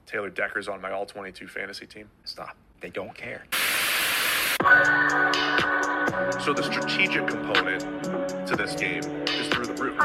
Taylor Decker's on my all-22 fantasy team. Stop. They don't care. So the strategic component to this game is through the roof.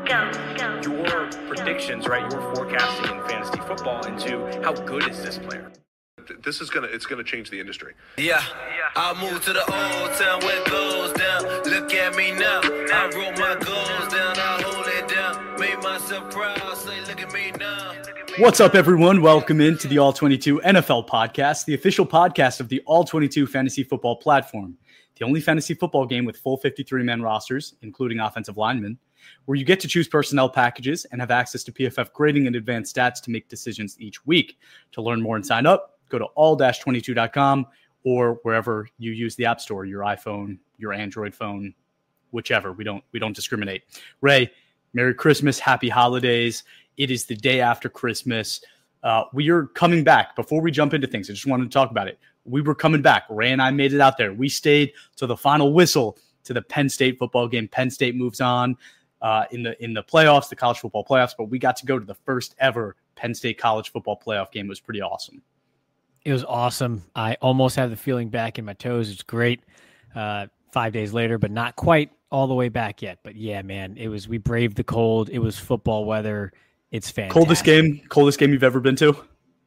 Your predictions, right? Your forecasting in fantasy football into how good is this player? It's gonna change the industry. Yeah, I moved to the old town where it goes down. Look at me now. I wrote my goals down. I hold it down. Made myself proud. Say, look at me now. What's up, everyone? Welcome into the All-22 NFL podcast, the official podcast of the All-22 fantasy football platform, the only fantasy football game with full 53-man rosters, including offensive linemen, where you get to choose personnel packages and have access to PFF grading and advanced stats to make decisions each week. To learn more and sign up, go to all-22.com or wherever you use the App Store, your iPhone, your Android phone, whichever. We don't discriminate. Ray, Merry Christmas, Happy Holidays. It is the day after Christmas. We are coming back. Before we jump into things, I just wanted to talk about it. We were coming back. Ray and I made it out there. We stayed to the final whistle to the Penn State football game. Penn State moves on in the playoffs, the college football playoffs, but we got to go to the first ever Penn State college football playoff game. It was pretty awesome. It was awesome. I almost have the feeling back in my toes. It's great. 5 days later, but not quite all the way back yet. But yeah, man, we braved the cold. It was football weather. It's fantastic. Coldest game you've ever been to?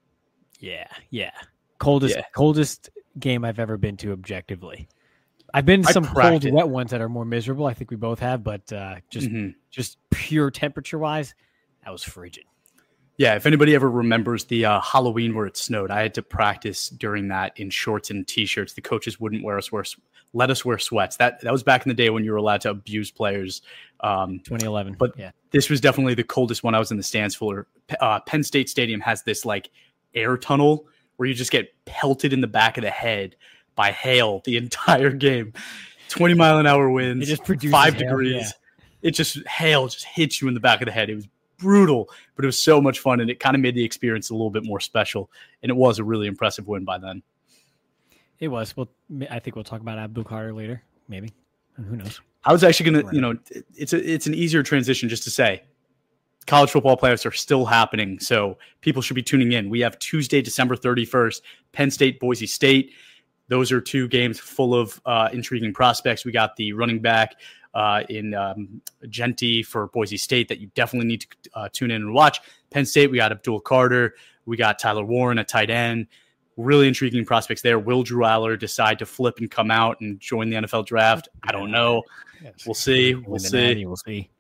Yeah. Coldest game I've ever been to objectively. I've been to some cold, wet ones that are more miserable. I think we both have, but just pure temperature wise, that was frigid. Yeah, if anybody ever remembers the Halloween where it snowed, I had to practice during that in shorts and T-shirts. The coaches wouldn't let us wear sweats. That was back in the day when you were allowed to abuse players. 2011. But yeah, this was definitely the coldest one I was in the stands for. Penn State Stadium has this like air tunnel where you just get pelted in the back of the head by hail the entire game. 20-mile-an-hour winds, it just produces 5 hail, degrees. Yeah. Hail just hits you in the back of the head. It was brutal, but it was so much fun, and it kind of made the experience a little bit more special, and it was a really impressive win by then. It was. Well, I think we'll talk about Abdul Carter later, maybe. Who knows? I was actually going to, it's an easier transition just to say college football playoffs are still happening, so people should be tuning in. We have Tuesday, December 31st, Penn State, Boise State. Those are two games full of intriguing prospects. We got the running back in Genty for Boise State that you definitely need to tune in and watch. Penn State, we got Abdul Carter. We got Tyler Warren, a tight end. Really intriguing prospects there. Will Drew Aller decide to flip and come out and join the NFL draft? I don't know. We'll see. We'll see.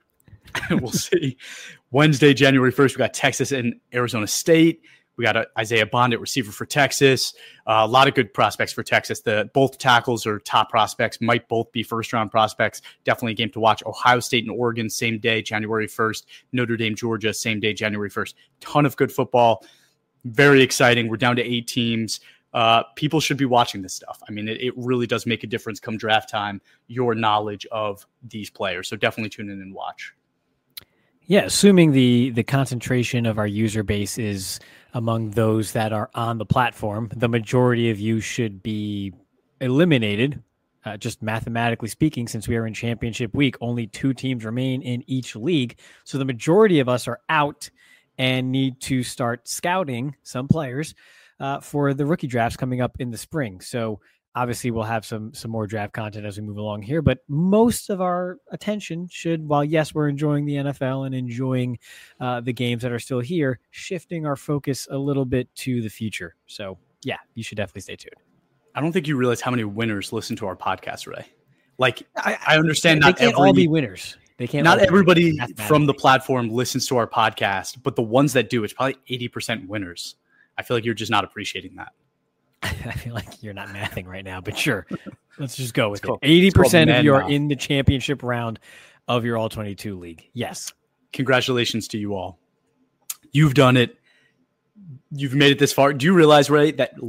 Wednesday, January 1st, we got Texas and Arizona State. We got Isaiah Bond at receiver for Texas. A lot of good prospects for Texas. Both tackles are top prospects, might both be first-round prospects. Definitely a game to watch. Ohio State and Oregon, same day, January 1st. Notre Dame, Georgia, same day, January 1st. Ton of good football. Very exciting. We're down to 8 teams. People should be watching this stuff. I mean, it really does make a difference come draft time, your knowledge of these players. So definitely tune in and watch. Yeah, assuming the concentration of our user base is among those that are on the platform, the majority of you should be eliminated, just mathematically speaking, since we are in championship week. Only 2 teams remain in each league. So the majority of us are out and need to start scouting some players for the rookie drafts coming up in the spring. So obviously we'll have some more draft content as we move along here, but most of our attention should, while yes, we're enjoying the NFL and enjoying the games that are still here, shifting our focus a little bit to the future. So yeah, you should definitely stay tuned. I don't think you realize how many winners listen to our podcast, Ray. Like I understand they can't all be winners. They can't. Not everybody from the platform listens to our podcast, but the ones that do, it's probably 80% winners. I feel like you're just not appreciating that. I feel like you're not mathing right now, but sure. Let's just go with it. 80% of you are in the championship round of your All-22 league. Yes. Congratulations to you all. You've done it. You've made it this far. Do you realize, Ray, that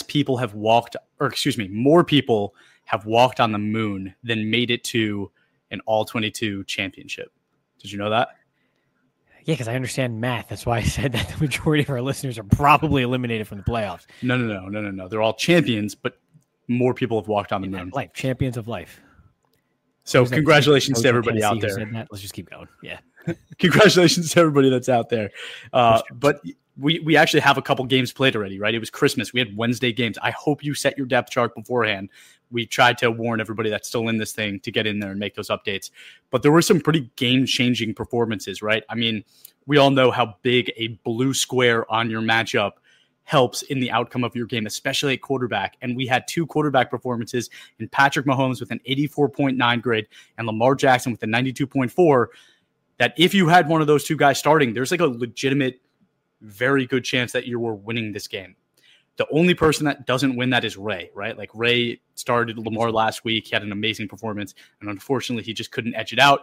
more people have walked on the moon than made it to an All-22 championship? Did you know that? Yeah, because I understand math. That's why I said that the majority of our listeners are probably eliminated from the playoffs. No. They're all champions, but more people have walked on the moon. Life, champions of life. So congratulations to everybody out there. Let's just keep going. Yeah. Congratulations to everybody that's out there. But we actually have a couple games played already, right? It was Christmas. We had Wednesday games. I hope you set your depth chart beforehand. We tried to warn everybody that's still in this thing to get in there and make those updates. But there were some pretty game-changing performances, right? I mean, we all know how big a blue square on your matchup helps in the outcome of your game, especially at quarterback. And we had 2 quarterback performances in Patrick Mahomes with an 84.9 grade and Lamar Jackson with a 92.4, that if you had one of those 2 guys starting, there's like a legitimate, very good chance that you were winning this game. The only person that doesn't win that is Ray, right? Like Ray started Lamar last week. He had an amazing performance, and unfortunately he just couldn't edge it out.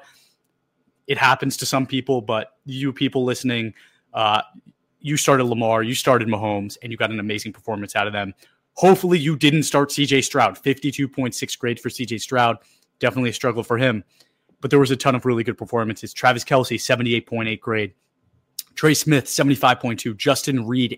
It happens to some people, but you people listening, you started Lamar, you started Mahomes, and you got an amazing performance out of them. Hopefully you didn't start CJ Stroud. 52.6 grade for CJ Stroud. Definitely a struggle for him. But there was a ton of really good performances. Travis Kelce, 78.8 grade. Trey Smith, 75.2. Justin Reed,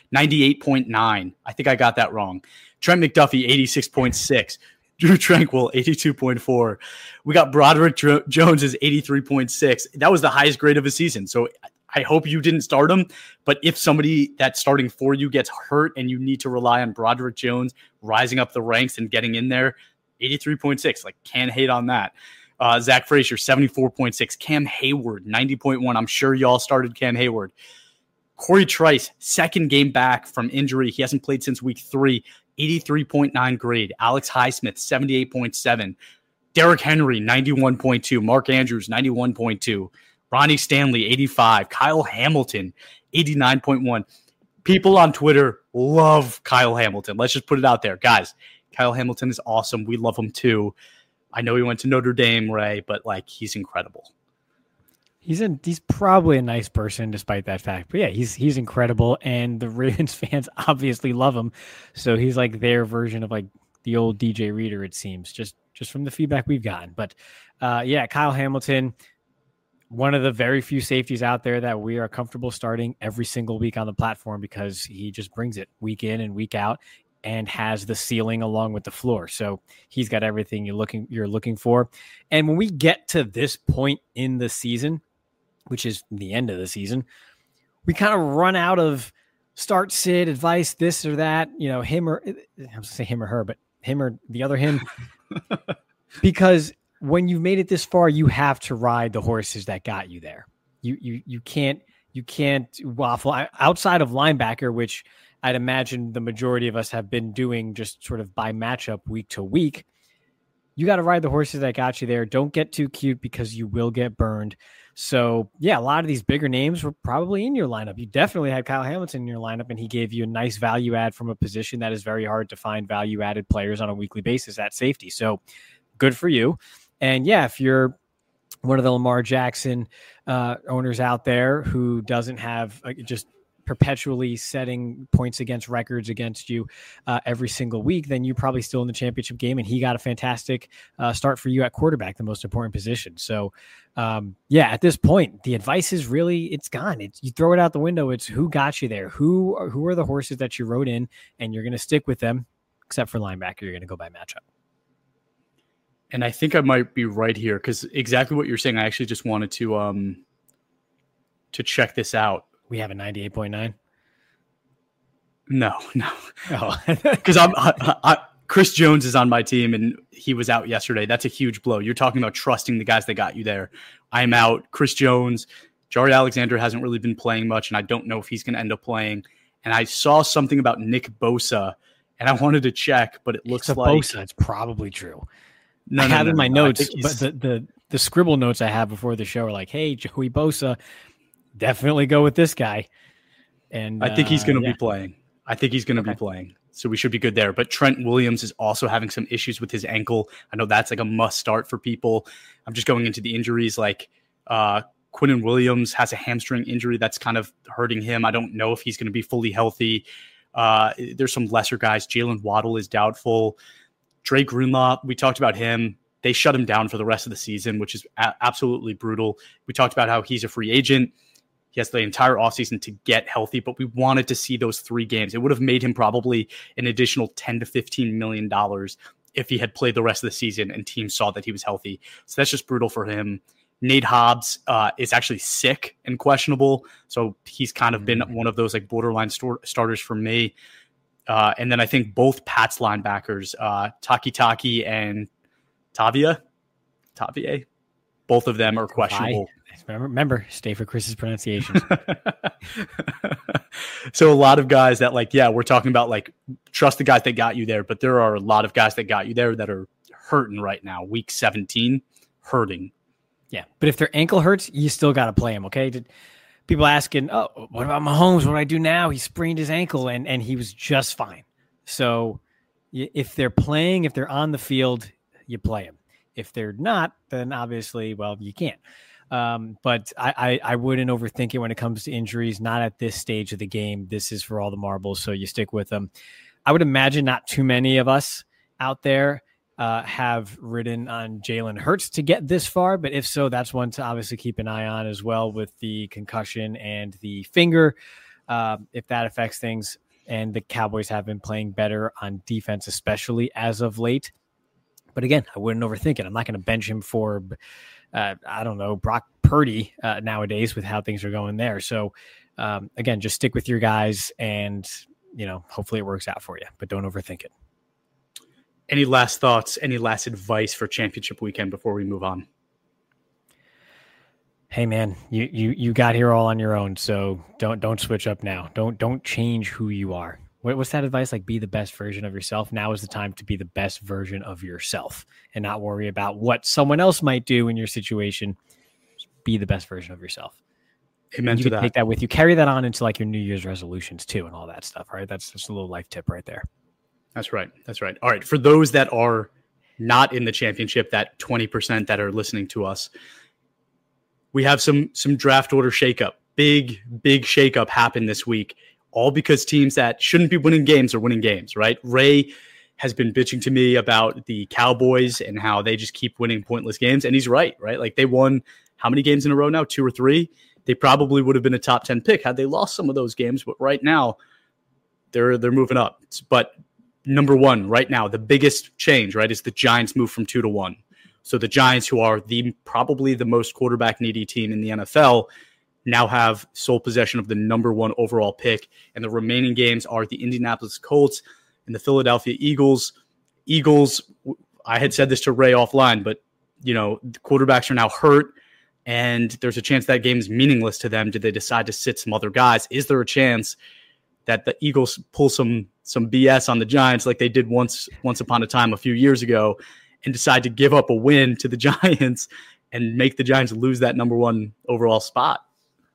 98.9. I think I got that wrong. Trent McDuffie, 86.6. Drew Tranquil, 82.4. We got Broderick Jones is 83.6. That was the highest grade of his season. So I hope you didn't start him. But if somebody that's starting for you gets hurt and you need to rely on Broderick Jones rising up the ranks and getting in there, 83.6. Like, can't hate on that. Zach Frazier, 74.6. Cam Hayward, 90.1. I'm sure y'all started Cam Hayward. Corey Trice, second game back from injury. He hasn't played since week 3. 83.9 grade. Alex Highsmith, 78.7. Derrick Henry, 91.2. Mark Andrews, 91.2. Ronnie Stanley, 85. Kyle Hamilton, 89.1. People on Twitter love Kyle Hamilton. Let's just put it out there. Guys, Kyle Hamilton is awesome. We love him too. I know he went to Notre Dame, Ray, but like, he's incredible. He's probably a nice person despite that fact. But yeah, he's incredible, and the Ravens fans obviously love him. So he's like their version of like the old DJ Reader, it seems, just from the feedback we've gotten. But yeah, Kyle Hamilton, one of the very few safeties out there that we are comfortable starting every single week on the platform, because he just brings it week in and week out and has the ceiling along with the floor. So he's got everything you're looking for. And when we get to this point in the season, which is the end of the season, we kind of run out of start, sit, advice, this or that, him or her, but him or the other him, because when you've made it this far, you have to ride the horses that got you there. You can't waffle outside of linebacker, which I'd imagine the majority of us have been doing just sort of by matchup week to week. You got to ride the horses that got you there. Don't get too cute, because you will get burned. So yeah, a lot of these bigger names were probably in your lineup. You definitely had Kyle Hamilton in your lineup, and he gave you a nice value add from a position that is very hard to find value added players on a weekly basis at safety. So good for you. And yeah, if you're one of the Lamar Jackson owners out there who doesn't have just perpetually setting points against records against you every single week, then you're probably still in the championship game, and he got a fantastic start for you at quarterback, the most important position. So yeah, at this point, the advice is really, it's gone. You throw it out the window. It's who got you there. Who are the horses that you rode in, and you're going to stick with them, except for linebacker. You're going to go by matchup. And I think I might be right here, because exactly what you're saying, I actually just wanted to check this out. We have a 98.9. No. Oh, because I Chris Jones is on my team, and he was out yesterday. That's a huge blow. You're talking about trusting the guys that got you there. I'm out. Chris Jones, Jari Alexander hasn't really been playing much, and I don't know if he's going to end up playing. And I saw something about Nick Bosa, and I wanted to check, but it looks like Bosa. It's probably true. I have in my notes, but the scribble notes I have before the show are like, "Hey, Joey Bosa, definitely go with this guy." And I think he's going to be playing. I think he's going to be playing, so we should be good there. But Trent Williams is also having some issues with his ankle. I know that's like a must start for people. I'm just going into the injuries. Like Quinnen Williams has a hamstring injury that's kind of hurting him. I don't know if he's going to be fully healthy. There's some lesser guys. Jalen Waddle is doubtful. Drake Greenlaw, we talked about him. They shut him down for the rest of the season, which is absolutely brutal. We talked about how he's a free agent. He has the entire offseason to get healthy, but we wanted to see those 3 games. It would have made him probably an additional $10 to $15 million if he had played the rest of the season and teams saw that he was healthy. So that's just brutal for him. Nate Hobbs is actually sick and questionable, so he's kind of been one of those like borderline starters for me. And then I think both Pats linebackers, Taki and Tavier, both of them are questionable. Remember, stay for Chris's pronunciations. So a lot of guys that we're talking about trust the guys that got you there, but there are a lot of guys that got you there that are hurting right now. Week 17, hurting. Yeah, but if their ankle hurts, you still got to play him, okay? People asking, oh, what about Mahomes? What do I do now? He sprained his ankle, and he was just fine. So if they're playing, if they're on the field, you play him. If they're not, then obviously, well, you can't. But I wouldn't overthink it when it comes to injuries, not at this stage of the game. This is for all the marbles, so you stick with them. I would imagine not too many of us out there have ridden on Jalen Hurts to get this far, but if so, that's one to obviously keep an eye on as well with the concussion and the finger, if that affects things. And the Cowboys have been playing better on defense, especially as of late. But again, I wouldn't overthink it. I'm not going to bench him for, Brock Purdy nowadays with how things are going there. So again, just stick with your guys and, hopefully it works out for you, but don't overthink it. Any last thoughts, any last advice for championship weekend before we move on? Hey man, you got here all on your own, so don't switch up now. Don't change who you are. What's that advice? Be the best version of yourself. Now is the time to be the best version of yourself and not worry about what someone else might do in your situation. Just be the best version of yourself. Amen to that. Take that with you. Carry that on into your New Year's resolutions too and all that stuff. All right. That's just a little life tip right there. That's right. All right. For those that are not in the championship, that 20% that are listening to us, we have some draft order shakeup. Big shakeup happened this week, all because teams that shouldn't be winning games are winning games, right? Ray has been bitching to me about the Cowboys and how they just keep winning pointless games. And he's right? They won how many games in a row now? 2 or 3? They probably would have been a top 10 pick had they lost some of those games. But right now, they're moving up. But number one right now, the biggest change, right, is the Giants move from 2 to 1. So the Giants, who are probably the most quarterback needy team in the NFL, now have sole possession of the number 1 overall pick. And the remaining games are the Indianapolis Colts and the Philadelphia Eagles. I had said this to Ray offline, but the quarterbacks are now hurt, and there's a chance that game is meaningless to them. Did they decide to sit some other guys? Is there a chance that the Eagles pull some BS on the Giants like they did once upon a time a few years ago and decide to give up a win to the Giants and make the Giants lose that number 1 overall spot?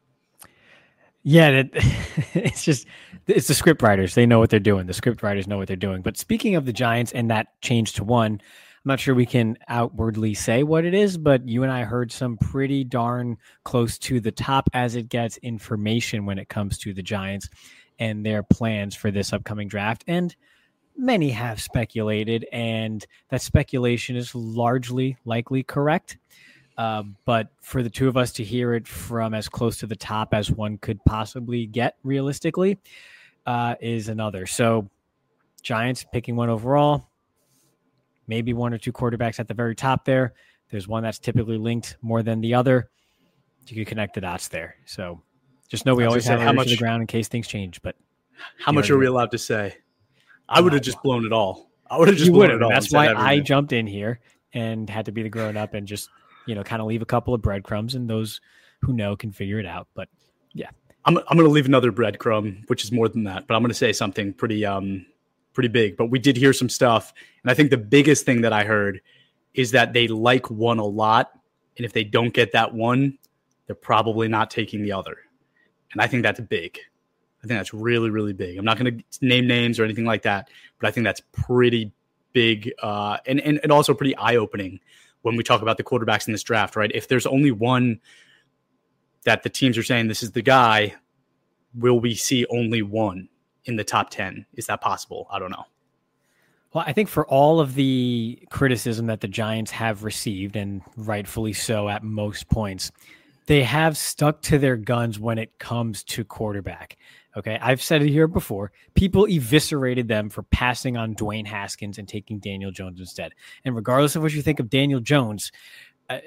Yeah, it's the script writers. They know what they're doing. The script writers know what they're doing. But speaking of the Giants and that change to 1, I'm not sure we can outwardly say what it is, but you and I heard some pretty darn close to the top as it gets information when it comes to the Giants and their plans for this upcoming draft. And many have speculated, and that speculation is largely likely correct. But for the two of us to hear it from as close to the top as one could possibly get realistically is another. So Giants picking 1 overall, maybe 1 or 2 quarterbacks at the very top there. There's one that's typically linked more than the other. You can connect the dots there. So just know we always have ears to the ground in case things change. But how much are we allowed to say? I would have just blown it all. That's why I jumped in here and had to be the grown up and just kind of leave a couple of breadcrumbs, and those who know can figure it out. But yeah, I'm going to leave another breadcrumb, which is more than that, but I'm going to say something pretty big. But we did hear some stuff, and I think the biggest thing that I heard is that they like 1 a lot, and if they don't get that 1, they're probably not taking the other. And I think that's big. I think that's really, really big. I'm not going to name names or anything like that, but I think that's pretty big and also pretty eye-opening when we talk about the quarterbacks in this draft, right? If there's only 1 that the teams are saying this is the guy, will we see only 1 in the top 10? Is that possible? I don't know. Well, I think for all of the criticism that the Giants have received, and rightfully so at most points, they have stuck to their guns when it comes to quarterback. Okay, I've said it here before. People eviscerated them for passing on Dwayne Haskins and taking Daniel Jones instead. And regardless of what you think of Daniel Jones,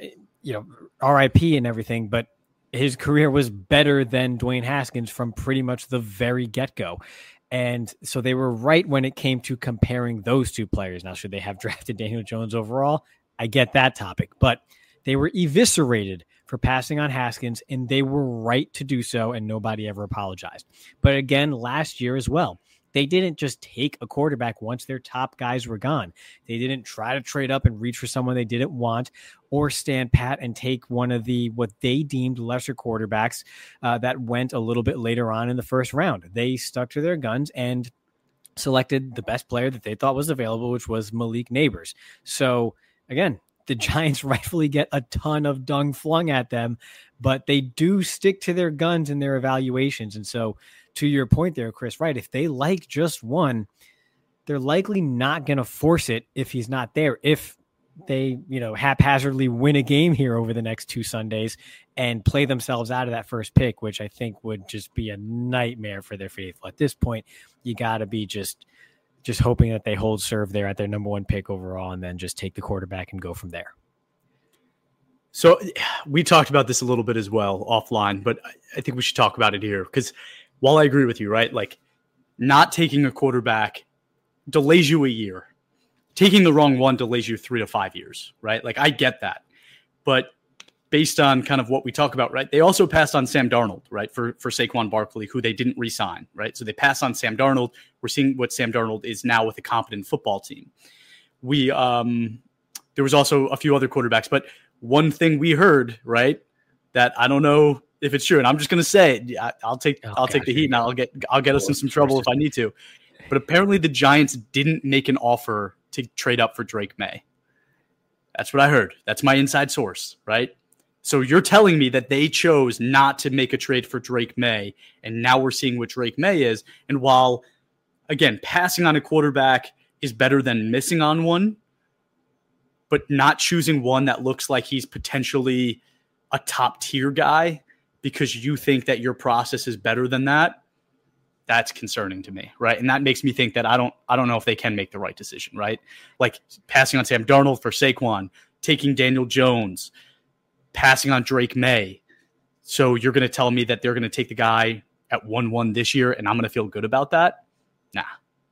RIP and everything, but his career was better than Dwayne Haskins from pretty much the very get-go. And so they were right when it came to comparing those two players. Now, should they have drafted Daniel Jones overall? I get that topic, but they were eviscerated for passing on Haskins, and they were right to do so, and nobody ever apologized. But again, last year as well, they didn't just take a quarterback once their top guys were gone. They didn't try to trade up and reach for someone they didn't want or stand pat and take one of the what they deemed lesser quarterbacks that went a little bit later on in the first round. They stuck to their guns and selected the best player that they thought was available, which was Malik Nabers. So again, the Giants rightfully get a ton of dung flung at them, but they do stick to their guns in their evaluations. And so to your point there, Chris, right, if they like just one, they're likely not going to force it if he's not there. If they, haphazardly win a game here over the next 2 Sundays and play themselves out of that first pick, which I think would just be a nightmare for their faithful. At this point, you got to be just hoping that they hold serve there at their number 1 pick overall and then just take the quarterback and go from there. So we talked about this a little bit as well offline, but I think we should talk about it here because while I agree with you, right, like not taking a quarterback delays you a year. Taking the wrong one delays you 3 to 5 years, right? Like I get that. But based on kind of what we talk about, right, they also passed on Sam Darnold, right, for Saquon Barkley, who they didn't re-sign, right? So they passed on Sam Darnold. We're seeing what Sam Darnold is now with a competent football team. There was also a few other quarterbacks, but one thing we heard, right, that I don't know if it's true, and I'm just going to say it. I'll take the heat, and I'll get us in some trouble if I need to. But apparently the Giants didn't make an offer to trade up for Drake May. That's what I heard. That's my inside source, right? So you're telling me that they chose not to make a trade for Drake May, and now we're seeing what Drake May is. And while, again, passing on a quarterback is better than missing on one, but not choosing one that looks like he's potentially a top-tier guy because you think that your process is better than that, that's concerning to me, right? And that makes me think that I don't know if they can make the right decision, right? Like passing on Sam Darnold for Saquon, taking Daniel Jones, passing on Drake May. So you're going to tell me that they're going to take the guy at 1-1 this year and I'm going to feel good about that? Nah.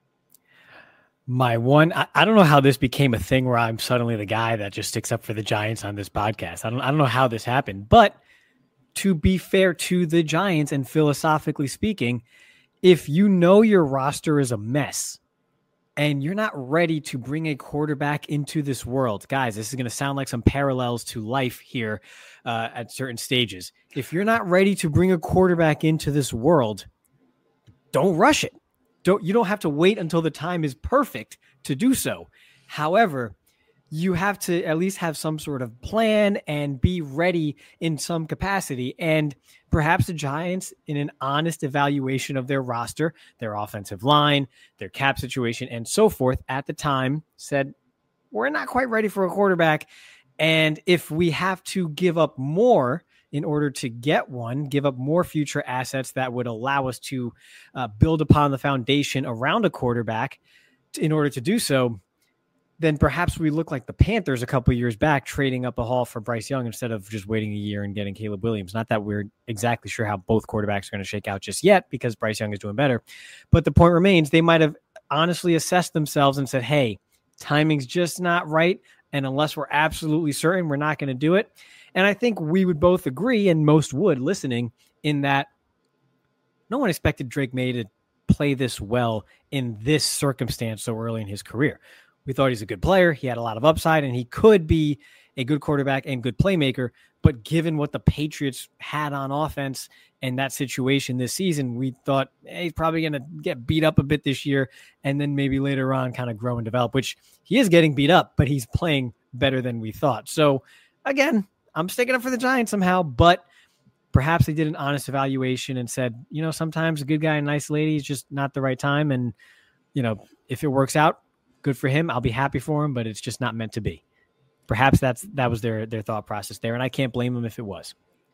My one, I don't know how this became a thing where I'm suddenly the guy that just sticks up for the Giants on this podcast. I don't know how this happened, but to be fair to the Giants and philosophically speaking, if you know your roster is a mess and you're not ready to bring a quarterback into this world, guys, this is going to sound like some parallels to life here at certain stages. If you're not ready to bring a quarterback into this world, don't rush it. You don't have to wait until the time is perfect to do so. However, you have to at least have some sort of plan and be ready in some capacity. And perhaps the Giants, in an honest evaluation of their roster, their offensive line, their cap situation, and so forth at the time said, we're not quite ready for a quarterback. And if we have to give up more in order to get one, give up more future assets that would allow us to build upon the foundation around a quarterback in order to do so, then perhaps we look like the Panthers a couple of years back, trading up a haul for Bryce Young instead of just waiting a year and getting Caleb Williams. Not that we're exactly sure how both quarterbacks are going to shake out just yet because Bryce Young is doing better. But the point remains, they might have honestly assessed themselves and said, hey, timing's just not right. And unless we're absolutely certain, we're not going to do it. And I think we would both agree, and most would listening, in that no one expected Drake May to play this well in this circumstance so early in his career. We thought he's a good player. He had a lot of upside, and he could be a good quarterback and good playmaker. But given what the Patriots had on offense and that situation this season, we thought, hey, he's probably going to get beat up a bit this year and then maybe later on kind of grow and develop, which he is getting beat up, but he's playing better than we thought. So, again, I'm sticking up for the Giants somehow, but perhaps they did an honest evaluation and said, sometimes a good guy and nice lady is just not the right time. And, if it works out, good for him. I'll be happy for him, but it's just not meant to be. Perhaps that was their thought process there, and I can't blame them if it was.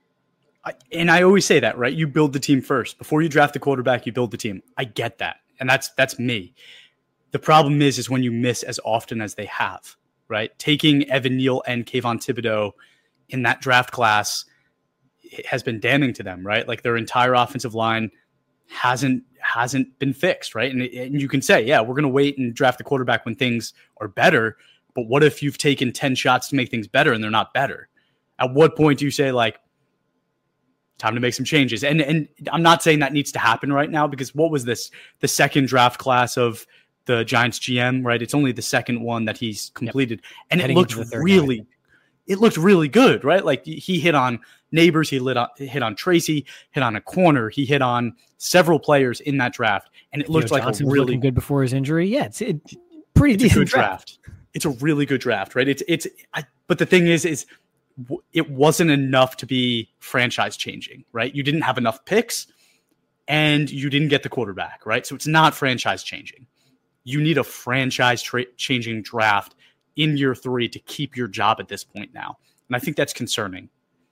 And I always say that, right? You build the team first. Before you draft the quarterback, you build the team. I get that, and that's me. The problem is when you miss as often as they have, right? Taking Evan Neal and Kayvon Thibodeau in that draft class has been damning to them, right? Like their entire offensive line hasn't been fixed, right? And you can say, yeah, we're going to wait and draft the quarterback when things are better. But what if you've taken 10 shots to make things better and they're not better? At what point do you say, like, time to make some changes? And I'm not saying that needs to happen right now, because what was this? The second draft class of the Giants GM, right? It's only the second one that he's completed. Yep. And it looked really good, right? Like he hit on Neighbors, he hit on Tracy, hit on a corner, he hit on several players in that draft. And it looked like Johnson a really looking good before his injury. Yeah, it's pretty decent draft. It's a really good draft, right? But the thing is it wasn't enough to be franchise changing, right? You didn't have enough picks and you didn't get the quarterback, right? So it's not franchise changing. You need a franchise changing draft in year 3 to keep your job at this point now. And I think that's concerning.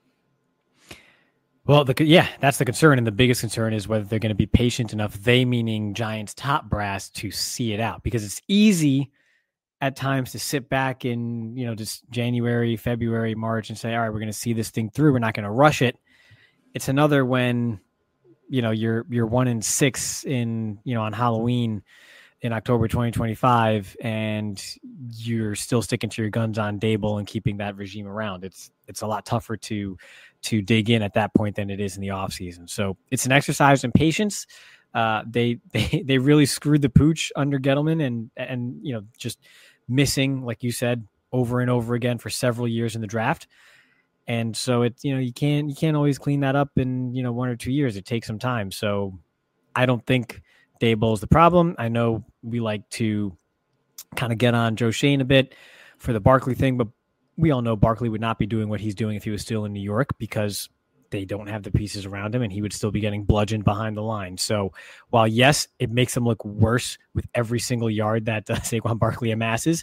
Well, that's the concern. And the biggest concern is whether they're going to be patient enough, they meaning Giants top brass, to see it out, because it's easy at times to sit back in, just January, February, March and say, all right, we're going to see this thing through. We're not going to rush it. It's another when, you're 1-6 in, on Halloween in October 2025, and you're still sticking to your guns on Dable and keeping that regime around. It's a lot tougher to dig in at that point than it is in the offseason. So it's an exercise in patience. They really screwed the pooch under Gettleman and just missing, like you said, over and over again for several years in the draft. And so you can't always clean that up in 1 or 2 years. It takes some time. So I don't think Dable is the problem. I know we like to kind of get on Joe Schoen a bit for the Barkley thing, but we all know Barkley would not be doing what he's doing if he was still in New York, because they don't have the pieces around him and he would still be getting bludgeoned behind the line. So while, yes, it makes him look worse with every single yard that Saquon Barkley amasses,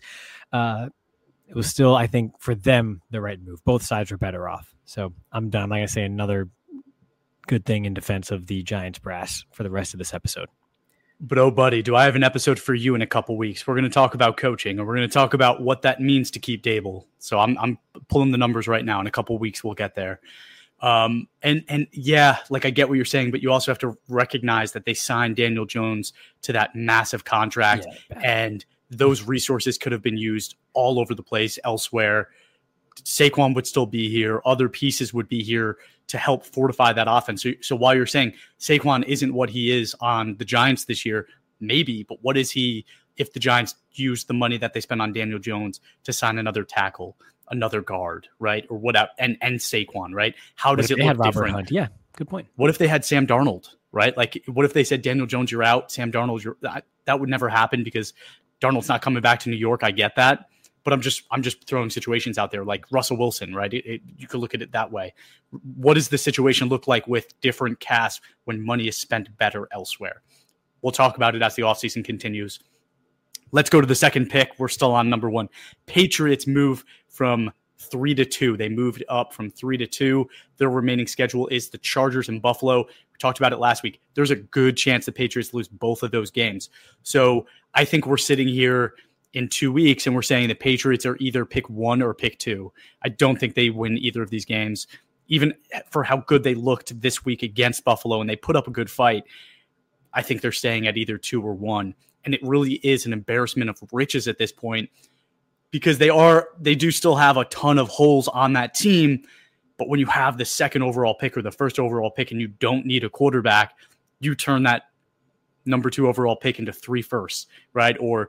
it was still, I think, for them, the right move. Both sides were better off. So I'm done. I'm not going to say another good thing in defense of the Giants brass for the rest of this episode. But, oh, buddy, do I have an episode for you in a couple weeks? We're going to talk about coaching, and we're going to talk about what that means to keep Dable. So I'm pulling the numbers right now. In a couple weeks, we'll get there. And yeah, like I get what you're saying, but you also have to recognize that they signed Daniel Jones to that massive contract, and those resources could have been used all over the place elsewhere. Saquon would still be here. Other pieces would be here to help fortify that offense. So while you're saying Saquon isn't what he is on the Giants this year, maybe, but what is he if the Giants use the money that they spent on Daniel Jones to sign another tackle, another guard, right? Or whatever, and Saquon, right? How does it look different? Hunt? Yeah, good point. What if they had Sam Darnold, right? Like, what if they said, Daniel Jones, you're out, Sam Darnold, that would never happen because Darnold's not coming back to New York. I get that. But I'm just throwing situations out there like Russell Wilson, right? You could look at it that way. What does the situation look like with different casts when money is spent better elsewhere? We'll talk about it as the offseason continues. Let's go to the second pick. We're still on number 1. Patriots move from 3 to 2. They moved up from 3 to 2. Their remaining schedule is the Chargers and Buffalo. We talked about it last week. There's a good chance the Patriots lose both of those games. So I think we're sitting here in 2 weeks and we're saying the Patriots are either pick 1 or pick 2. I don't think they win either of these games, even for how good they looked this week against Buffalo, and they put up a good fight. I think they're staying at either 2 or 1. And it really is an embarrassment of riches at this point, because they do still have a ton of holes on that team. But when you have the second overall pick or the first overall pick and you don't need a quarterback, you turn that number 2 overall pick into 3 firsts, right? Or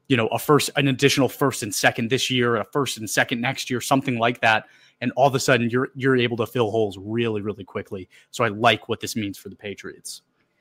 an additional first and second this year, a first and second next year, something like that. And all of a sudden you're able to fill holes really, really quickly. So I like what this means for the Patriots.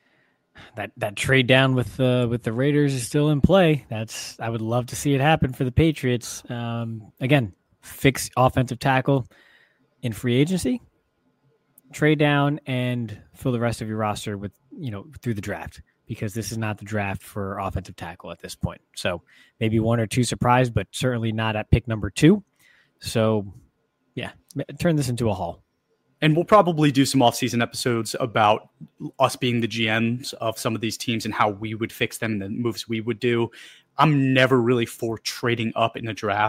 That trade down with the Raiders is still in play. I would love to see it happen for the Patriots. Again, fix offensive tackle in free agency, trade down, and fill the rest of your roster with, through the draft, because this is not the draft for offensive tackle at this point. So maybe 1 or 2 surprise, but certainly not at pick number 2. So yeah, turn this into a haul. And we'll probably do some off-season episodes about us being the GMs of some of these teams and how we would fix them, the moves we would do. I'm never really for trading up in the draft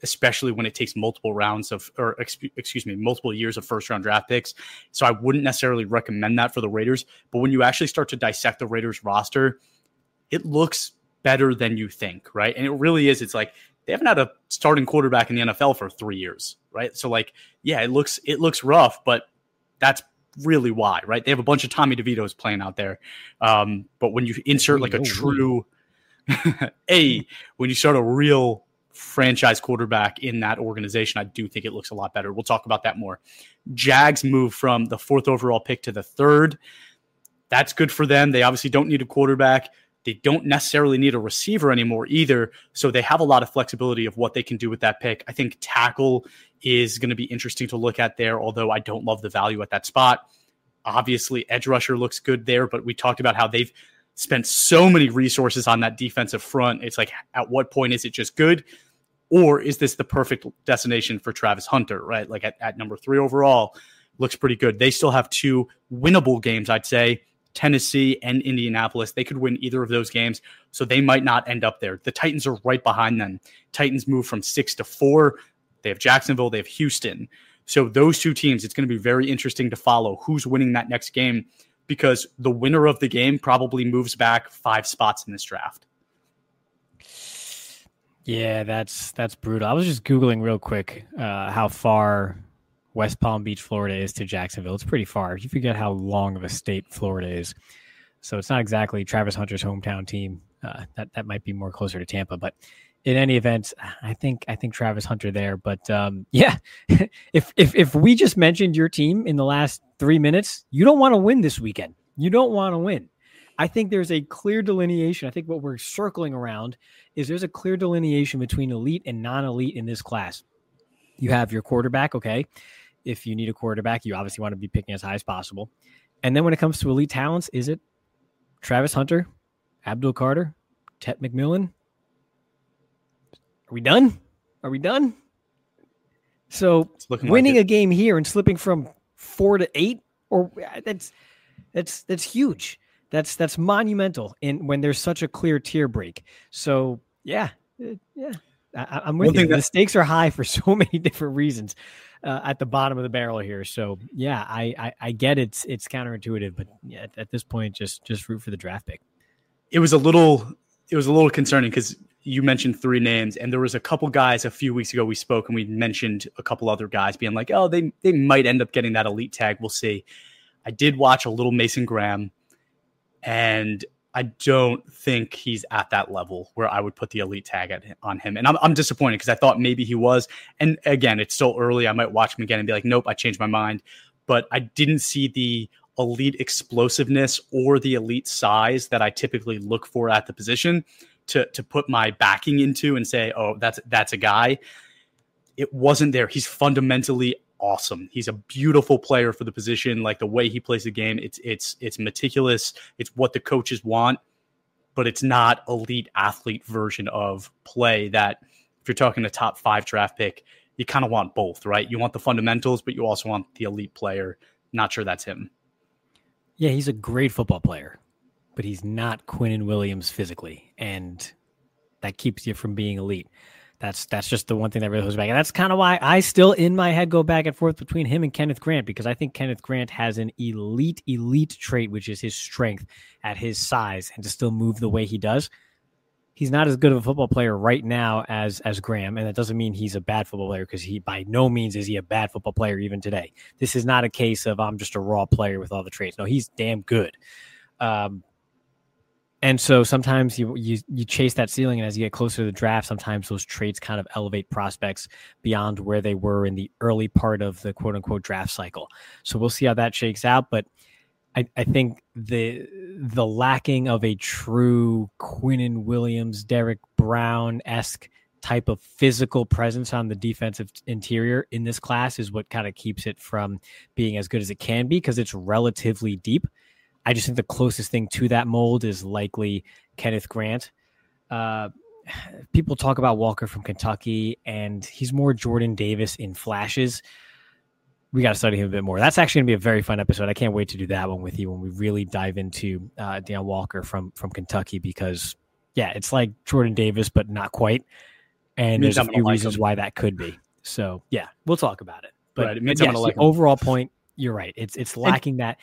especially when it takes multiple years of first round draft picks. So I wouldn't necessarily recommend that for the Raiders. But when you actually start to dissect the Raiders roster, it looks better than you think, right? And it really is. It's like they haven't had a starting quarterback in the NFL for 3 years, right? So like, yeah, it looks rough, but that's really why, right? They have a bunch of Tommy DeVitos playing out there. But when you insert like a true when you start a real franchise quarterback in that organization, I do think it looks a lot better. We'll talk about that more. Jags move from the 4th overall pick to the 3rd. That's good for them. They obviously don't need a quarterback. They don't necessarily need a receiver anymore either. So they have a lot of flexibility of what they can do with that pick. I think tackle is going to be interesting to look at there, although I don't love the value at that spot. Obviously, edge rusher looks good there, but we talked about how they've spent so many resources on that defensive front. It's like, at what point is it just good? Or is this the perfect destination for Travis Hunter, right? Like at number 3 overall, looks pretty good. They still have 2 winnable games, I'd say, Tennessee and Indianapolis. They could win either of those games, so they might not end up there. The Titans are right behind them. Titans move from 6 to 4. They have Jacksonville. They have Houston. So those 2 teams, it's going to be very interesting to follow who's winning that next game, because the winner of the game probably moves back 5 spots in this draft. Yeah, that's brutal. I was just Googling real quick how far West Palm Beach, Florida is to Jacksonville. It's pretty far. You forget how long of a state Florida is. So it's not exactly Travis Hunter's hometown team. That might be more closer to Tampa, but in any event, I think Travis Hunter there. But yeah, if we just mentioned your team in the last 3 minutes, you don't want to win this weekend. You don't want to win. I think there's a clear delineation. I think what we're circling around is there's a clear delineation between elite and non-elite in this class. You have your quarterback, okay? If you need a quarterback, you obviously want to be picking as high as possible. And then when it comes to elite talents, is it Travis Hunter, Abdul Carter, Tet McMillan? Are we done? So winning a game here and slipping from 4 to 8, or that's huge. That's monumental when there's such a clear tier break. So yeah. I'm with you. The stakes are high for so many different reasons at the bottom of the barrel here. So yeah, I get it's counterintuitive, but yeah, at this point, just root for the draft pick. It was a little concerning because you mentioned 3 names, and there was a couple guys a few weeks ago we spoke, and we mentioned a couple other guys being like, oh, they might end up getting that elite tag. We'll see. I did watch a little Mason Graham, and I don't think he's at that level where I would put the elite tag on him. And I'm disappointed because I thought maybe he was. And again, it's still early. I might watch him again and be like, nope, I changed my mind. But I didn't see the elite explosiveness or the elite size that I typically look for at the position to put my backing into and say, oh, that's a guy. It wasn't there. He's fundamentally awesome. He's a beautiful player for the position. Like the way he plays the game, it's meticulous. It's what the coaches want, but it's not elite athlete version of play that if you're talking a top 5 draft pick, you kind of want both, right? You want the fundamentals, but you also want the elite player. Not sure that's him. Yeah, he's a great football player, but he's not Quinnen Williams physically, and that keeps you from being elite. That's just the one thing that really holds back. And that's kind of why I still, in my head, go back and forth between him and Kenneth Grant, because I think Kenneth Grant has an elite trait, which is his strength at his size, and to still move the way he does. He's not as good of a football player right now as Graham, and that doesn't mean he's a bad football player, because he by no means is he a bad football player even today. This is not a case of I'm just a raw player with all the traits. No, he's damn good. And so sometimes you chase that ceiling, and as you get closer to the draft, sometimes those traits kind of elevate prospects beyond where they were in the early part of the quote unquote draft cycle. So we'll see how that shakes out. But I think the lacking of a true Quinnen Williams, Derek Brown-esque type of physical presence on the defensive interior in this class is what kind of keeps it from being as good as it can be, because it's relatively deep. I just think the closest thing to that mold is likely Kenneth Grant. People talk about Walker from Kentucky, and he's more Jordan Davis in flashes. We got to study him a bit more. That's actually going to be a very fun episode. I can't wait to do that one with you when we really dive into Deion Walker from Kentucky, because, yeah, it's like Jordan Davis, but not quite. And there's a few like reasons him. why that could be. So yeah, we'll talk about it. But Right, it means yes, I'm gonna like the him. overall point, you're right. It's lacking that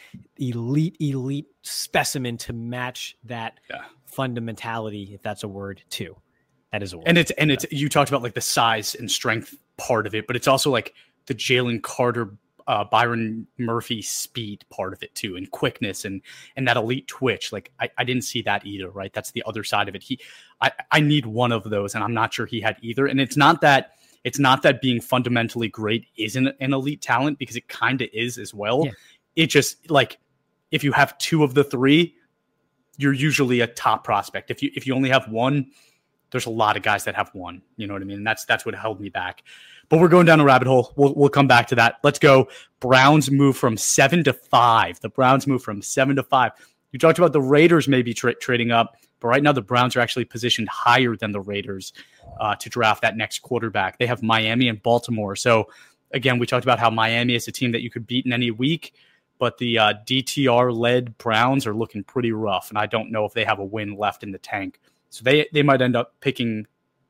elite specimen to match that fundamentality, if that's a word too. That is a word. And it's you talked about like the size and strength part of it, but it's also like the Jalen Carter, Byron Murphy speed part of it too, and quickness and that elite twitch. Like I didn't see that either, right? That's the other side of it. I need one of those, and I'm not sure he had either. And it's not that being fundamentally great isn't an elite talent, because it kind of is as well. Yeah. It just, like, if you have two of the three, you're usually a top prospect. If you only have one, there's a lot of guys that have one. You know what I mean? And that's what held me back. But we're going down a rabbit hole. We'll come back to that. Let's go. Browns move from 7 to 5. The Browns move from 7 to 5. You talked about the Raiders maybe trading up, but right now the Browns are actually positioned higher than the Raiders to draft that next quarterback. They have Miami and Baltimore. So again, we talked about how Miami is a team that you could beat in any week, but the DTR-led Browns are looking pretty rough, and I don't know if they have a win left in the tank. So they might end up picking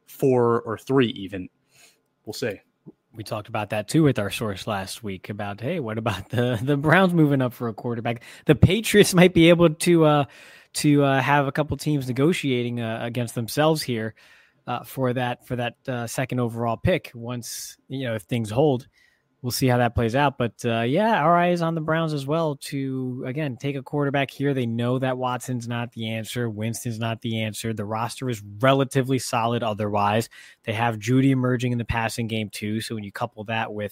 4 or 3 even. We'll see. We talked about that too with our source last week about, hey, what about the Browns moving up for a quarterback? The Patriots might be able to have a couple teams negotiating against themselves here for that second overall pick. Once, if things hold, we'll see how that plays out. But our eyes on the Browns as well to, again, take a quarterback here. They know that Watson's not the answer. Winston's not the answer. The roster is relatively solid otherwise. They have Judy emerging in the passing game too. So when you couple that with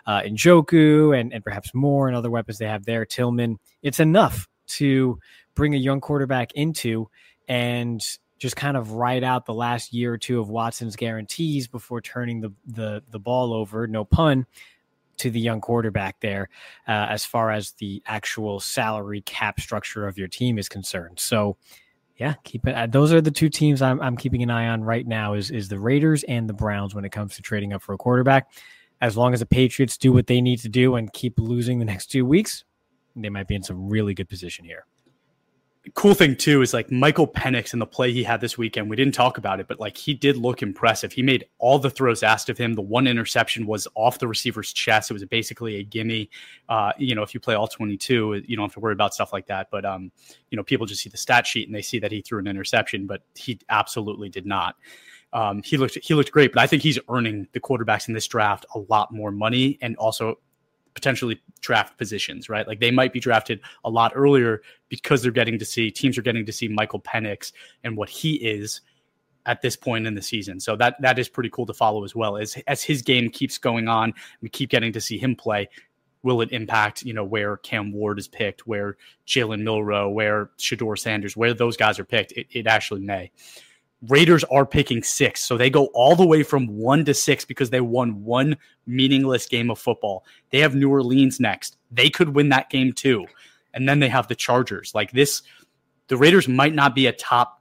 Njoku and perhaps more and other weapons they have there, Tillman, it's enough to bring a young quarterback into and just kind of ride out the last year or two of Watson's guarantees before turning the ball over, no pun, to the young quarterback there, as far as the actual salary cap structure of your team is concerned. So yeah, keep it. Those are the two teams I'm keeping an eye on right now is the Raiders and the Browns when it comes to trading up for a quarterback. As long as the Patriots do what they need to do and keep losing the next 2 weeks, they might be in some really good position here. Cool thing too is like Michael Penix and the play he had this weekend. We didn't talk about it, but like he did look impressive. He made all the throws asked of him. The one interception was off the receiver's chest. It was basically a gimme. If you play all 22, you don't have to worry about stuff like that. But people just see the stat sheet and they see that he threw an interception, but he absolutely did not. He looked great, but I think he's earning the quarterbacks in this draft a lot more money and also potentially draft positions, right? Like they might be drafted a lot earlier because teams are getting to see Michael Penix and what he is at this point in the season. So that is pretty cool to follow as well. As his game keeps going on, we keep getting to see him play. Will it impact, where Cam Ward is picked, where Jalen Milroe, where Shedeur Sanders, where those guys are picked? It actually may. Raiders are picking 6, so they go all the way from 1 to 6 because they won one meaningless game of football. They have New Orleans next. They could win that game too. And then they have the Chargers. Like this, the Raiders might not be a top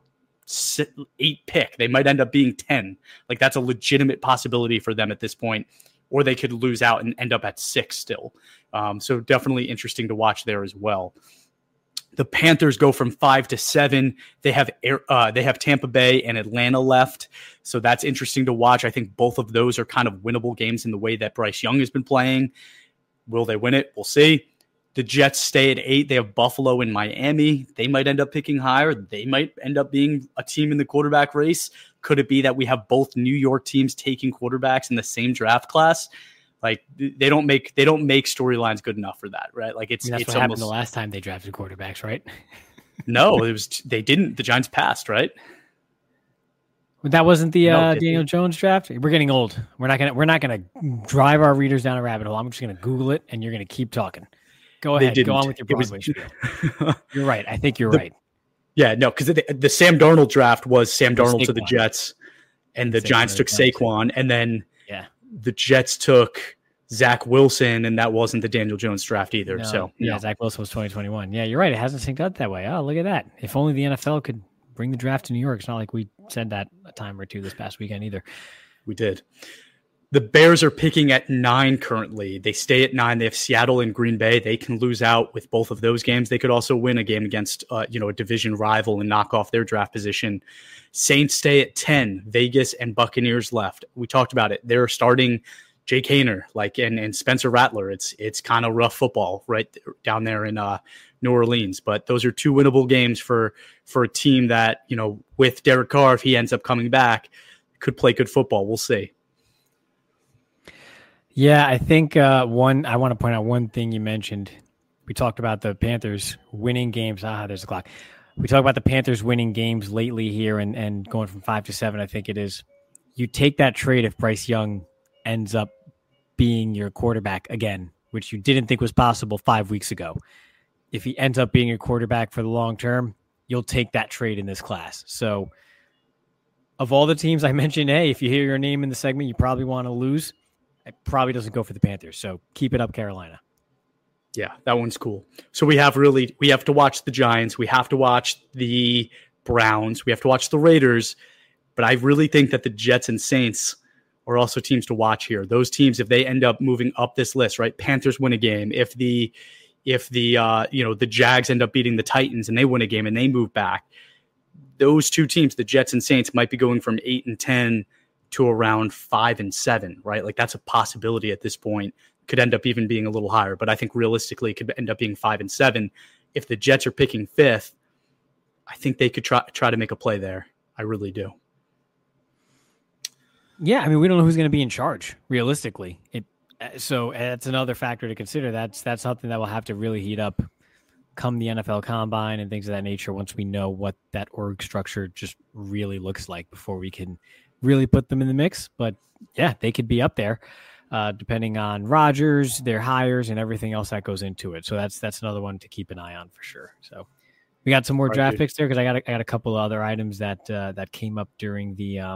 8 pick. They might end up being 10. Like that's a legitimate possibility for them at this point. Or they could lose out and end up at 6 still. So definitely interesting to watch there as well. The Panthers go from 5 to 7. They have Tampa Bay and Atlanta left. So that's interesting to watch. I think both of those are kind of winnable games in the way that Bryce Young has been playing. Will they win it? We'll see. The Jets stay at 8. They have Buffalo and Miami. They might end up picking higher. They might end up being a team in the quarterback race. Could it be that we have both New York teams taking quarterbacks in the same draft class? Like they don't make storylines good enough for that, right? Like it's what happened the last time they drafted quarterbacks, right? No, they didn't. The Giants passed, right? That wasn't the Daniel Jones draft. We're getting old. We're not gonna drive our readers down a rabbit hole. I'm just gonna Google it, and you're gonna keep talking. Go ahead. Go on with your Broadway spiel. You're right. I think you're right. Yeah, no, because the Sam Darnold draft was Sam Darnold to the Jets, and the Giants took Saquon, and then the Jets took Zach Wilson, and that wasn't the Daniel Jones draft either. No, Zach Wilson was 2021. Yeah, you're right. It hasn't synced out that way. Oh, look at that. If only the NFL could bring the draft to New York. It's not like we said that a time or two this past weekend either. We did. The Bears are picking at 9 currently. They stay at 9. They have Seattle and Green Bay. They can lose out with both of those games. They could also win a game against a division rival and knock off their draft position. Saints stay at 10. Vegas and Buccaneers left. We talked about it. They're starting Jake Haener and Spencer Rattler. It's kind of rough football right down there in New Orleans. But those are 2 winnable games for a team that, with Derek Carr, if he ends up coming back, could play good football. We'll see. Yeah, I think I want to point out one thing you mentioned. We talked about the Panthers winning games. There's a clock. We talked about the Panthers winning games lately here and going from 5 to 7, I think it is. You take that trade if Bryce Young ends up being your quarterback again, which you didn't think was possible 5 weeks ago. If he ends up being your quarterback for the long term, you'll take that trade in this class. So of all the teams I mentioned, hey, if you hear your name in the segment, you probably want to lose. It probably doesn't go for the Panthers. So keep it up, Carolina. Yeah, that one's cool. So we have to watch the Giants. We have to watch the Browns. We have to watch the Raiders. But I really think that the Jets and Saints are also teams to watch here. Those teams, if they end up moving up this list, right? Panthers win a game. If the Jags end up beating the Titans and they win a game and they move back, those 2 teams, the Jets and Saints, might be going from 8 and 10 to around 5 and 7, right? Like that's a possibility at this point. Could end up even being a little higher, but I think realistically it could end up being 5 and 7. If the Jets are picking 5th, I think they could try to make a play there. I really do. Yeah, I mean, we don't know who's going to be in charge realistically. So that's another factor to consider. That's something that will have to really heat up come the NFL Combine and things of that nature once we know what that org structure just really looks like before we can really put them in the mix. But yeah, they could be up there depending on Rodgers, their hires, and everything else that goes into it. So that's another one to keep an eye on for sure. So we got some more draft picks there because I got a couple of other items that came up during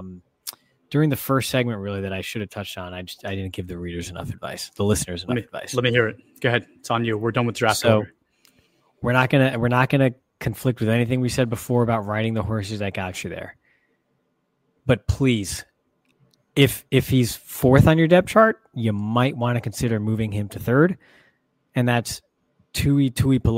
the first segment really that I should have touched on. I didn't give the readers enough advice, the listeners enough advice. Let me hear it. Go ahead. It's on you. We're done with draft. So we're not gonna conflict with anything we said before about riding the horses that got you there. But please, if he's 4th on your depth chart, you might want to consider moving him to 3rd, and that's Tuli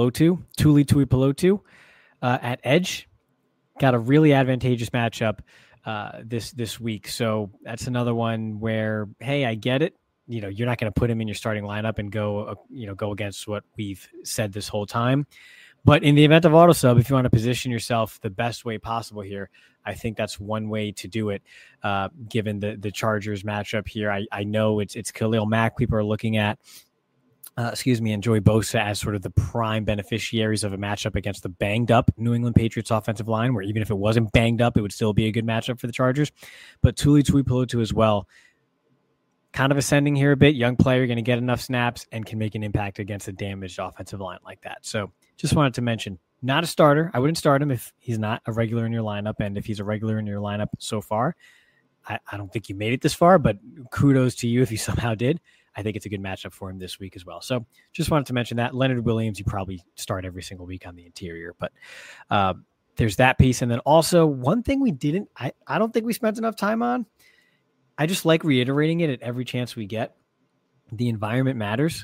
Tuipulotu at edge. Got a really advantageous matchup this week, so that's another one where, hey, I get it. You're not going to put him in your starting lineup and go against what we've said this whole time. But in the event of auto sub, if you want to position yourself the best way possible here, I think that's one way to do it. Given the Chargers matchup here, I know it's Khalil Mack. People are looking at, and Joey Bosa as sort of the prime beneficiaries of a matchup against the banged up New England Patriots offensive line, where even if it wasn't banged up, it would still be a good matchup for the Chargers. But Tuli Tuipulotu as well, kind of ascending here a bit. Young player, going to get enough snaps and can make an impact against a damaged offensive line like that. So just wanted to mention, not a starter. I wouldn't start him if he's not a regular in your lineup. And if he's a regular in your lineup so far, I don't think you made it this far, but kudos to you if you somehow did. I think it's a good matchup for him this week as well. So just wanted to mention that. Leonard Williams, you probably start every single week on the interior, but there's that piece. And then also one thing I don't think we spent enough time on. I just like reiterating it at every chance we get. The environment matters.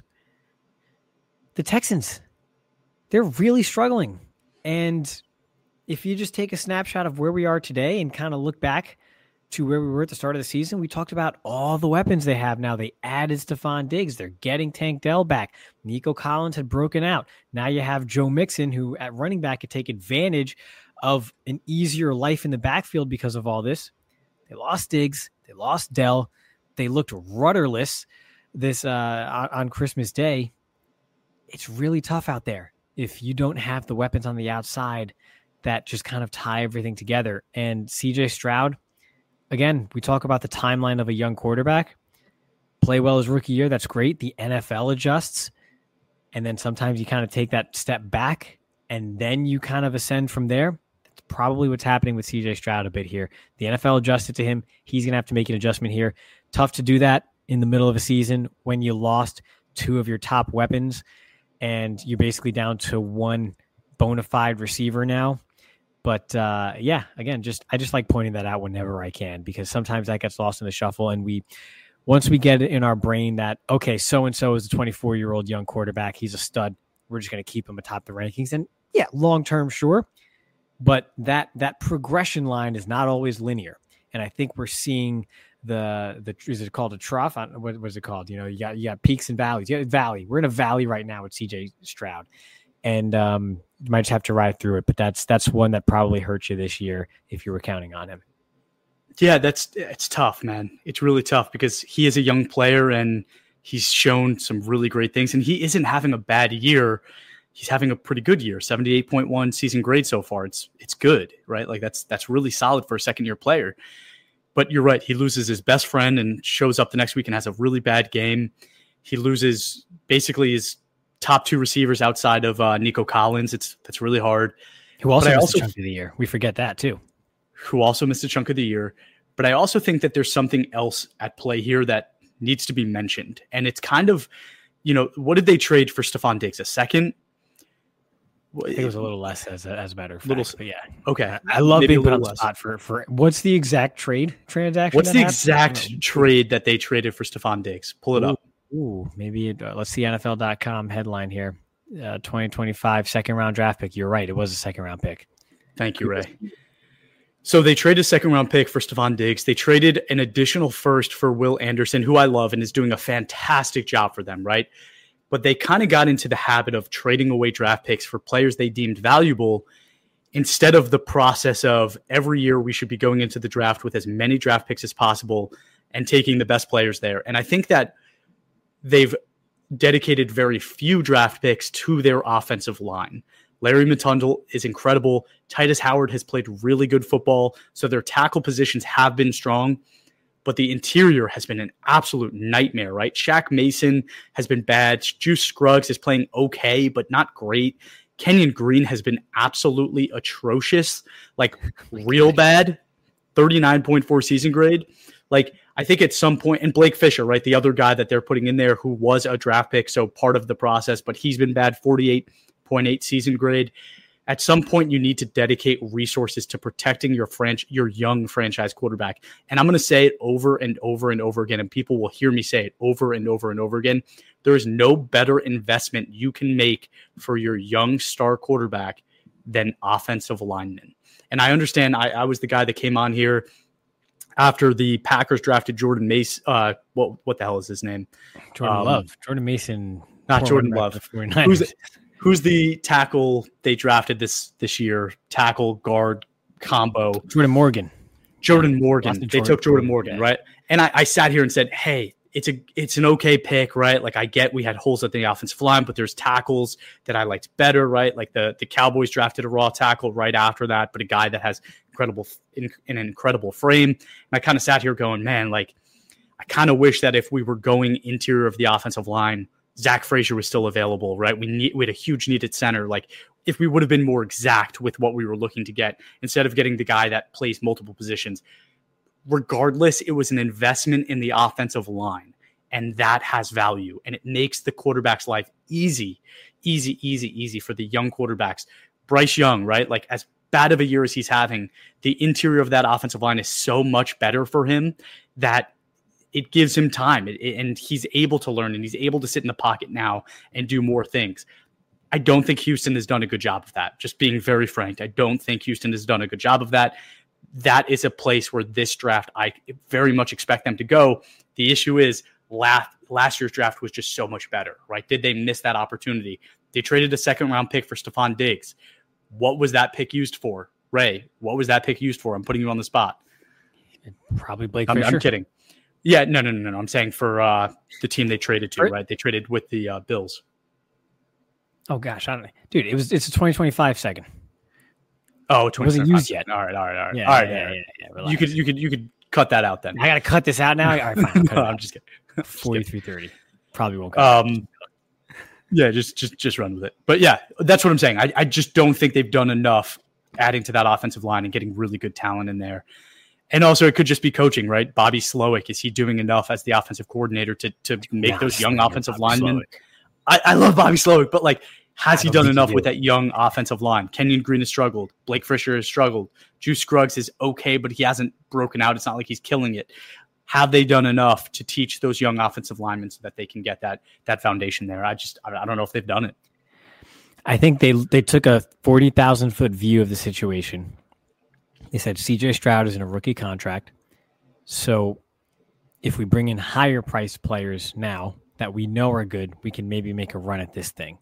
The Texans, they're really struggling. And if you just take a snapshot of where we are today and kind of look back to where we were at the start of the season, we talked about all the weapons they have now. They added Stephon Diggs. They're getting Tank Dell back. Nico Collins had broken out. Now you have Joe Mixon, who at running back could take advantage of an easier life in the backfield because of all this. They lost Diggs. They lost Dell. They looked rudderless on Christmas Day. It's really tough out there if you don't have the weapons on the outside that just kind of tie everything together. And CJ Stroud, again, we talk about the timeline of a young quarterback. Play well his rookie year, that's great. The NFL adjusts, and then sometimes you kind of take that step back, and then you kind of ascend from there. That's probably what's happening with CJ Stroud a bit here. The NFL adjusted to him. He's going to have to make an adjustment here. Tough to do that in the middle of a season when you lost 2 of your top weapons, and you're basically down to 1 bona fide receiver now. But again, I just like pointing that out whenever I can, because sometimes that gets lost in the shuffle, and we once we get it in our brain that, okay, so-and-so is a 24-year-old young quarterback, he's a stud, we're just going to keep him atop the rankings. And yeah, long-term, sure. But that progression line is not always linear. And I think we're seeing the is it called a trough? What was it called? You got peaks and valleys. You got valley. We're in a valley right now with CJ Stroud. And you might just have to ride through it. But that's one that probably hurt you this year if you were counting on him. Yeah, it's tough, man. It's really tough because he is a young player and he's shown some really great things. And he isn't having a bad year. He's having a pretty good year, 78.1 season grade so far. It's good, right? Like that's really solid for a second-year player. But you're right. He loses his best friend and shows up the next week and has a really bad game. He loses basically his top two receivers outside of Nico Collins. That's really hard. Who also missed a chunk of the year. We forget that too. Who also missed a chunk of the year. But I also think that there's something else at play here that needs to be mentioned. And it's kind of, what did they trade for Stephon Diggs? A second? I think it was a little less as a matter of fact. But yeah. Okay. I love being put on the spot for what's the exact transaction? What's the exact trade that they traded for Stephon Diggs? Pull it up. Ooh, maybe let's see NFL.com headline here. 2025 second round draft pick. You're right. It was a second round pick. Thank you, Ray. So they traded a second round pick for Stephon Diggs. They traded an additional first for Will Anderson, who I love and is doing a fantastic job for them, right? But they kind of got into the habit of trading away draft picks for players they deemed valuable instead of the process of every year we should be going into the draft with as many draft picks as possible and taking the best players there. And I think that they've dedicated very few draft picks to their offensive line. Larry Mutundle is incredible. Titus Howard has played really good football, so their tackle positions have been strong. But the interior has been an absolute nightmare, right? Shaq Mason has been bad. Juice Scruggs is playing okay, but not great. Kenyon Green has been absolutely atrocious, like real bad, 39.4 season grade. Like, I think at some point, and Blake Fisher, right, the other guy that they're putting in there who was a draft pick, so part of the process, but he's been bad, 48.8 season grade. At some point, you need to dedicate resources to protecting your young franchise quarterback. And I'm going to say it over and over and over again, and people will hear me say it over and over and over again. There is no better investment you can make for your young star quarterback than offensive linemen. And I understand I was the guy that came on here after the Packers drafted Jordan Mason. What the hell is his name? Jordan Love. Jordan Mason. Not Jordan Love. Who's the tackle they drafted this year? Tackle guard combo. Jordan Morgan. They took Jordan Morgan, right? And I sat here and said, hey, it's an okay pick, right? Like, I get we had holes at the offensive line, but there's tackles that I liked better, right? Like the Cowboys drafted a raw tackle right after that, but a guy that has an incredible frame. And I kind of sat here going, man, like, I kind of wish that if we were going interior of the offensive line, Zach Frazier was still available, right? We had a huge need at center. Like, if we would have been more exact with what we were looking to get, instead of getting the guy that plays multiple positions. Regardless, it was an investment in the offensive line, and that has value, and it makes the quarterback's life easy for the young quarterbacks. Bryce Young, right? Like, as bad of a year as he's having, the interior of that offensive line is so much better for him that it gives him time, and he's able to learn, and he's able to sit in the pocket now and do more things. I don't think Houston has done a good job of that. Just being very frank, I don't think Houston has done a good job of that. That is a place where this draft, I very much expect them to go. The issue is last year's draft was just so much better, right? Did they miss that opportunity? They traded a second-round pick for Stephon Diggs. What was that pick used for? Ray, what was that pick used for? I'm putting you on the spot. Probably Blake Fisher. I'm kidding. Yeah, no. I'm saying for the team they traded to, right? They traded with the Bills. Oh gosh, I don't know, dude. It's a 2025 second. Oh, it wasn't used yet. All right. Yeah. You could cut that out then. I gotta cut this out now. All right, fine. No, I'm just kidding. 43:30. Probably won't cut. Yeah, just run with it. But yeah, that's what I'm saying. I just don't think they've done enough adding to that offensive line and getting really good talent in there. And also, it could just be coaching, right? Bobby Slowick, is he doing enough as the offensive coordinator to make those young offensive linemen? I love Bobby Slowick, but like, has he done enough with that young offensive line? Kenyon Green has struggled. Blake Fisher has struggled. Juice Scruggs is okay, but he hasn't broken out. It's not like he's killing it. have they done enough to teach those young offensive linemen so that they can get that foundation there? I don't know if they've done it. I think they took a 40,000 foot view of the situation. They said CJ Stroud is in a rookie contract. So if we bring in higher priced players now that we know are good, we can maybe make a run at this thing.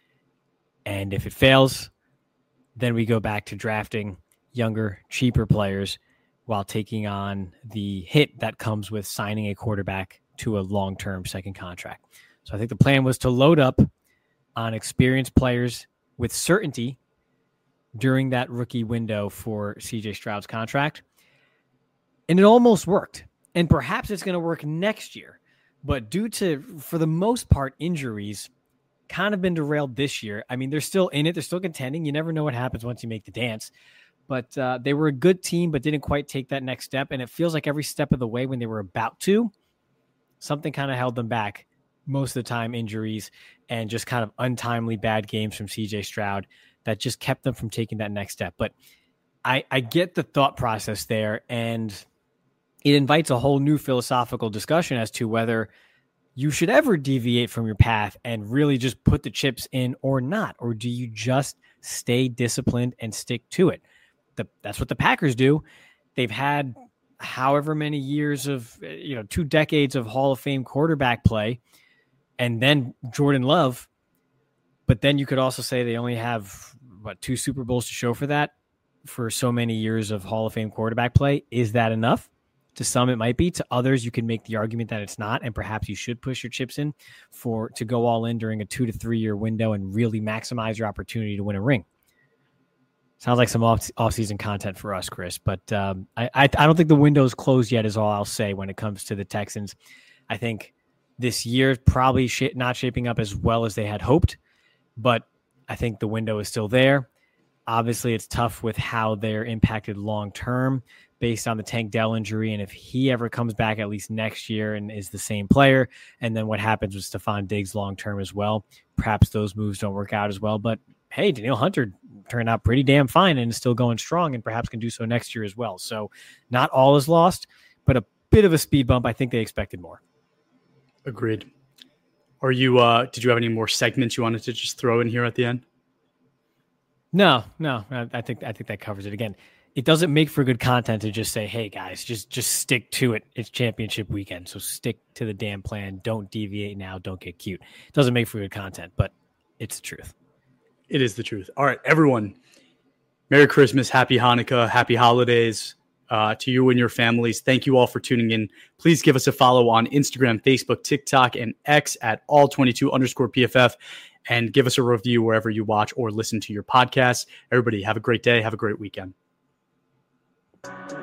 And if it fails, then we go back to drafting younger, cheaper players while taking on the hit that comes with signing a quarterback to a long-term second contract. So I think the plan was to load up on experienced players with certainty during that rookie window for CJ Stroud's contract. And it almost worked. And perhaps it's going to work next year. But due to, for the most part, injuries kind of been derailed this year. I mean, they're still in it. They're still contending. You never know what happens once you make the dance. But they were a good team, but didn't quite take that next step. And it feels like every step of the way when they were about to, something kind of held them back. Most of the time, injuries and just kind of untimely bad games from CJ Stroud that just kept them from taking that next step. But I get the thought process there, and it invites a whole new philosophical discussion as to whether you should ever deviate from your path and really just put the chips in or not, or do you just stay disciplined and stick to it? That's what the Packers do. They've had however many years of, 2 decades of Hall of Fame quarterback play, and then Jordan Love. But then you could also say they only have 2 Super Bowls to show for that, for so many years of Hall of Fame quarterback play. Is that enough? To some, it might be. To others, you can make the argument that it's not, and perhaps you should push your chips in to go all in during a 2 to 3 year window and really maximize your opportunity to win a ring. Sounds like some off-season content for us, Chris. But I don't think the window's closed yet is all I'll say when it comes to the Texans. I think this year probably not shaping up as well as they had hoped, but I think the window is still there. Obviously, it's tough with how they're impacted long-term based on the Tank Dell injury, and if he ever comes back at least next year and is the same player, and then what happens with Stephon Diggs long-term as well, perhaps those moves don't work out as well. But hey, Danielle Hunter turned out pretty damn fine and is still going strong and perhaps can do so next year as well. So not all is lost, but a bit of a speed bump. I think they expected more. Agreed. Are you, did you have any more segments you wanted to just throw in here at the end? No. I think that covers it. Again, it doesn't make for good content to just say, hey guys, just stick to it. It's championship weekend. So stick to the damn plan. Don't deviate now. Don't get cute. It doesn't make for good content, but it's the truth. It is the truth. All right, everyone. Merry Christmas. Happy Hanukkah. Happy holidays to you and your families. Thank you all for tuning in. Please give us a follow on Instagram, Facebook, TikTok, and X at all22_PFF. And give us a review wherever you watch or listen to your podcast. Everybody have a great day. Have a great weekend.